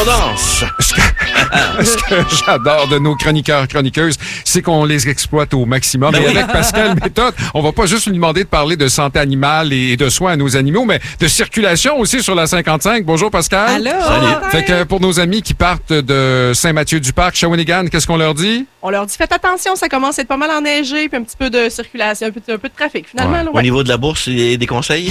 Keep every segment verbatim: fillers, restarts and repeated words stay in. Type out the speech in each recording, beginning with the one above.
danse. Ce que, ce que j'adore de nos chroniqueurs, chroniqueuses, c'est qu'on les exploite au maximum. Ben et oui. avec Pascal Méthode, on va pas juste lui demander de parler de santé animale et de soins à nos animaux, mais de circulation aussi sur la cinquante-cinq. Bonjour Pascal. Allô? Salut. Fait que pour nos amis qui partent de Saint-Mathieu-du-Parc, Shawinigan, qu'est-ce qu'on leur dit? On leur dit, faites attention, ça commence à être pas mal enneigé, puis un petit peu de circulation, un peu, un peu de trafic, finalement. Ouais. Là, Au ouais. niveau de la bourse, il y a des conseils?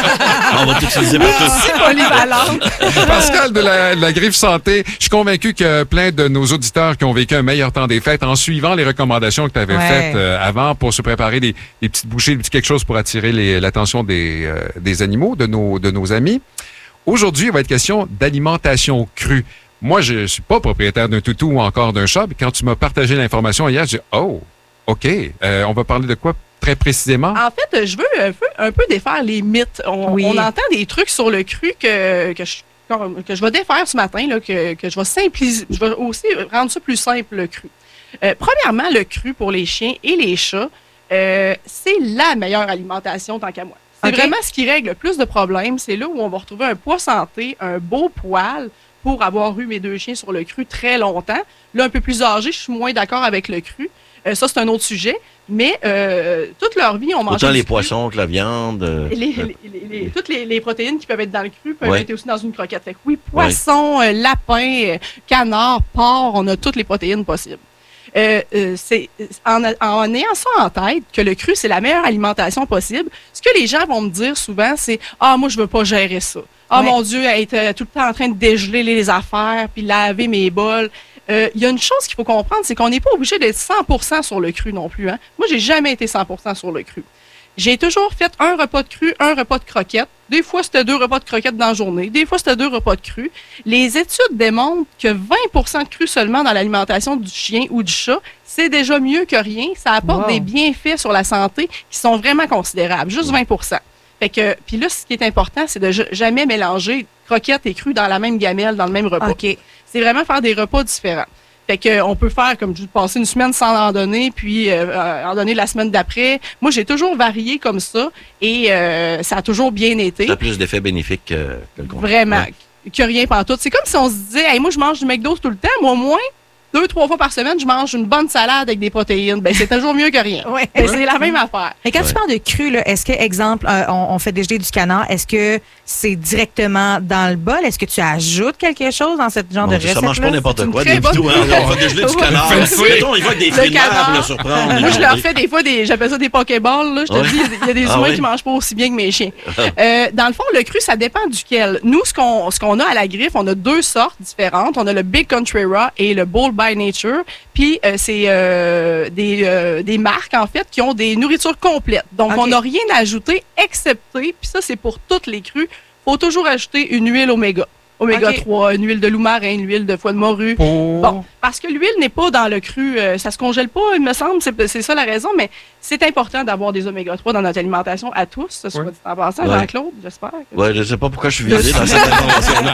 On va tout utiliser partout. C'est polyvalente. Pascal de la, de la Griffe Santé, je suis convaincu que plein de nos auditeurs qui ont vécu un meilleur temps des fêtes en suivant les recommandations que tu avais Ouais. faites euh, avant pour se préparer des, des petites bouchées, des petits quelque chose pour attirer les- l'attention des, euh, des animaux, de nos, de nos amis. Aujourd'hui, il va être question d'alimentation crue. Moi, je ne suis pas propriétaire d'un toutou ou encore d'un chat, mais quand tu m'as partagé l'information hier, j'ai dit « Oh, OK, euh, on va parler de quoi très précisément? » En fait, je veux un peu, un peu défaire les mythes. On, Oui. on entend des trucs sur le cru que, que, je, que je vais défaire ce matin, là, que, que je vais simplifier. Je vais aussi rendre ça plus simple, le cru. Euh, premièrement, le cru pour les chiens et les chats, euh, c'est la meilleure alimentation tant qu'à moi. C'est OK. vraiment ce qui règle le plus de problèmes. C'est là où on va retrouver un poids santé, un beau poil pour avoir eu mes deux chiens sur le cru très longtemps. Là, un peu plus âgé, je suis moins d'accord avec le cru. Euh, ça, c'est un autre sujet. Mais euh, toute leur vie, on mange Autant les poissons que la viande. euh, les, les- les- les- toutes les, les protéines qui peuvent être dans le cru peuvent Ouais. être aussi dans une croquette. Fait que oui, poisson, euh, lapin, euh, canard, porc, on a toutes les protéines possibles. Euh, euh, c'est en, en ayant ça en tête, que le cru, c'est la meilleure alimentation possible, ce que les gens vont me dire souvent, c'est « Ah, moi, je veux pas gérer ça. Ah, Ouais. mon Dieu, être euh, tout le temps en train de dégeler les affaires, puis laver mes bols. » Euh, Il y a une chose qu'il faut comprendre, c'est qu'on n'est pas obligé d'être cent pour cent sur le cru non plus. Hein? Moi, j'ai jamais été cent pour cent sur le cru. J'ai toujours fait un repas de cru, un repas de croquettes. Des fois, c'était deux repas de croquettes dans la journée. Des fois, c'était deux repas de cru. Les études démontrent que vingt pour cent de cru seulement dans l'alimentation du chien ou du chat, c'est déjà mieux que rien. Ça apporte Wow. des bienfaits sur la santé qui sont vraiment considérables. Juste vingt pour cent. Fait que, puis là, ce qui est important, c'est de ja- jamais mélanger croquettes et cru dans la même gamelle, dans le même repas. OK. C'est vraiment faire des repas différents. Fait que, euh, on peut faire, comme je dis, passer une semaine sans en donner, puis euh, euh, en donner la semaine d'après. Moi, j'ai toujours varié comme ça et euh, ça a toujours bien été. Ça a plus d'effets bénéfiques que, que le contraire. Vraiment. Ouais. Que rien pantoute. C'est comme si on se disait, hey, moi, je mange du McDo tout le temps, moi, au moins, deux, trois fois par semaine, je mange une bonne salade avec des protéines. Ben, c'est toujours mieux que rien. Ouais. Ben, c'est la même affaire. Et quand Ouais. tu parles de cru, là, est-ce que, exemple, euh, on, on fait dégeler du canard, est-ce que c'est directement dans le bol? Est-ce que tu ajoutes quelque chose dans ce genre Mon de Dieu, recette? ça mange pas n'importe une quoi. très Des bonne- vidéos, hein, on va dégeler du Ouais. canard. Fancy. Mettons, il va avec des Le fruits de mer canard. pour le surprendre. Moi, je leur Aujourd'hui. fais des fois des. J'appelle ça des Pokéballs. Là. Je te Ouais. dis, il y a des Ah humains oui? qui mangent pas aussi bien que mes chiens. Euh, dans le fond, le cru, ça dépend duquel. Nous, ce qu'on ce qu'on a à la griffe, on a deux sortes différentes. On a le Big Country Raw et le Bold by Nature. Puis, euh, c'est euh, des, euh, des marques, en fait, qui ont des nourritures complètes. Donc, OK. on n'a rien à ajouter, excepté, puis ça, c'est pour toutes les crus, il faut toujours ajouter une huile oméga. Oméga OK. trois, une huile de loup-marin, une huile de foie de morue. Pour... Bon, parce que l'huile n'est pas dans le cru, euh, ça se congèle pas, il me semble, c'est c'est ça la raison, mais c'est important d'avoir des oméga trois dans notre alimentation à tous, ça soit Ouais. dit en passant, Ouais. Jean-Claude, j'espère. que- Ouais, je sais pas pourquoi je suis visé dans cette information-là.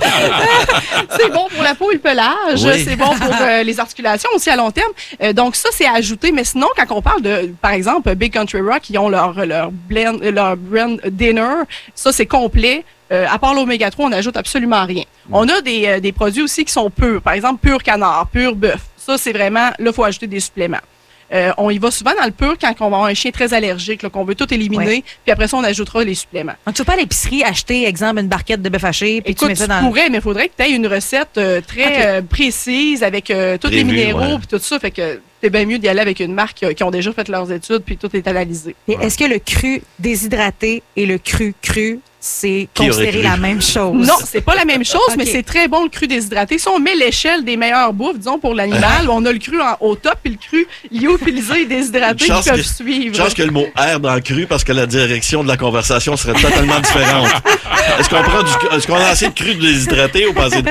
C'est bon pour la peau et le pelage, Oui. c'est bon pour euh, les articulations aussi à long terme. Euh, donc ça, c'est à ajouter, mais sinon, quand on parle de, par exemple, Big Country Rock, qui ont leur, leur, blend, leur brand dinner, ça, c'est complet. Euh, à part l'oméga trois, on n'ajoute absolument rien. On a des, euh, des produits aussi qui sont purs. Par exemple, pur canard, pur bœuf. Ça, c'est vraiment, là, il faut ajouter des suppléments. Euh, on y va souvent dans le pur quand on va avoir un chien très allergique, là, qu'on veut tout éliminer. Ouais. Puis après ça, on ajoutera les suppléments. Donc, tu vas pas à l'épicerie acheter, exemple, une barquette de bœuf haché, puis tu Écoute, mets ça tu dans le... pourrais, mais il faudrait que tu aies une recette euh, très OK. euh, précise avec euh, tous les Prévue, minéraux ouais. puis tout ça. Fait que c'est bien mieux d'y aller avec une marque euh, qui ont déjà fait leurs études puis tout est analysé. Et est-ce que le cru déshydraté et le cru cru, c'est Qui aurait considéré cru? la même chose? Non, c'est pas la même chose, OK. mais c'est très bon le cru déshydraté. Si on met l'échelle des meilleures bouffes, disons, pour l'animal, on a le cru en, au top puis le cru lyophilisé et déshydraté Une qui chance peuvent que- suivre. Je pense que le mot air dans le cru parce que la direction de la conversation serait totalement différente. Est-ce qu'on prend du, est-ce qu'on a assez de cru déshydraté ou pas assez de...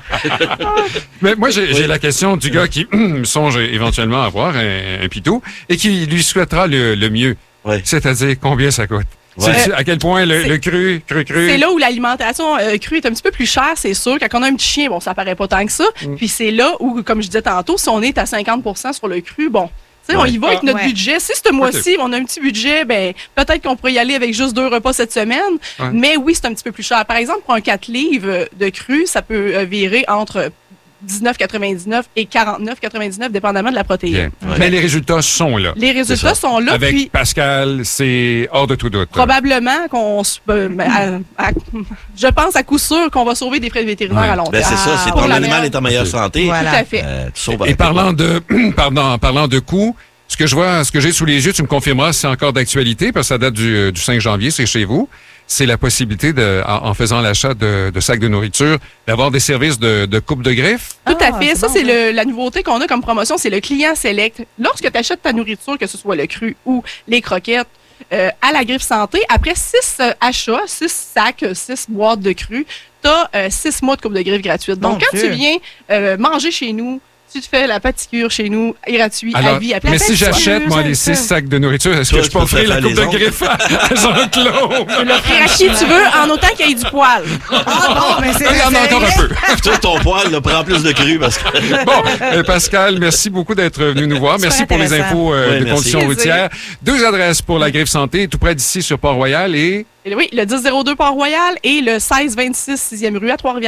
Mais moi, j'ai Oui. j'ai la question du gars qui songe éventuellement avoir un, un pitou et qui lui souhaitera le, le mieux. Ouais. C'est-à-dire combien ça coûte. Ouais. C'est- À quel point le, C'est- le cru, cru, cru. C'est là où l'alimentation euh, crue est un petit peu plus chère, c'est sûr. Quand on a un petit chien, bon, ça paraît pas tant que ça. Mm. Puis c'est là où, comme je disais tantôt, si on est à cinquante pour cent sur le cru, bon, tu sais, on Ouais. y va avec Ah, notre ouais. budget. Si ce mois-ci, on a un petit budget, ben peut-être qu'on pourrait y aller avec juste deux repas cette semaine. Ouais. Mais oui, c'est un petit peu plus cher. Par exemple, pour un quatre livres de cru, ça peut euh, virer entre dix-neuf quatre-vingt-dix-neuf et quarante-neuf quatre-vingt-dix-neuf, dépendamment de la protéine. Bien. Mais les résultats sont là. Les résultats ça. sont là, Avec puis Pascal, c'est hors de tout doute. probablement qu'on se peut- à- à- je pense à coup sûr qu'on va sauver des frais de vétérinaire Ouais. à long Ben, terme. c'est ça, c'est Pour ton la animal merde. est en meilleure santé. Voilà. Tout à fait. Euh, tu sauves Et avec- parlant de, pardon, parlant de coûts, ce que je vois, ce que j'ai sous les yeux, tu me confirmeras, c'est encore d'actualité parce que ça date du, du cinq janvier, c'est chez vous. C'est la possibilité, de, en, en faisant l'achat de, de sacs de nourriture, d'avoir des services de, de coupe de griffe. Tout Ah, à fait. c'est Ça, bon, c'est ça. le- la nouveauté qu'on a comme promotion, c'est le client select. Lorsque tu achètes ta nourriture, que ce soit le cru ou les croquettes, euh, à la griffe santé, après six euh, achats, six sacs, six boîtes de cru, tu as six mois de coupe de griffe gratuite. Donc, Mon quand Dieu. tu viens euh, manger chez nous, tu te fais la paticure chez nous, gratuit, à Alors, vie, à mais si plat. j'achète, moi, j'aime les ça. six sacs de nourriture, est-ce que Toi, je tu peux peux offrir la faire coupe de les griffe à Jean-Claude? L'offrir à qui tu veux, en autant qu'il y ait du poil. Ah bon, mais c'est Il y en a encore un peu. Toi, ton poil, là, prends plus de cru parce que. Bon, euh, Pascal, merci beaucoup d'être venu nous voir. Super Merci pour les intéressant. infos euh, Oui, de merci. conditions Plaisir. routières. Deux adresses pour la griffe santé, tout près d'ici sur Port-Royal et... Et oui, le dix zéro deux Port-Royal et le seize vingt-six sixième rue à Trois-Rivières.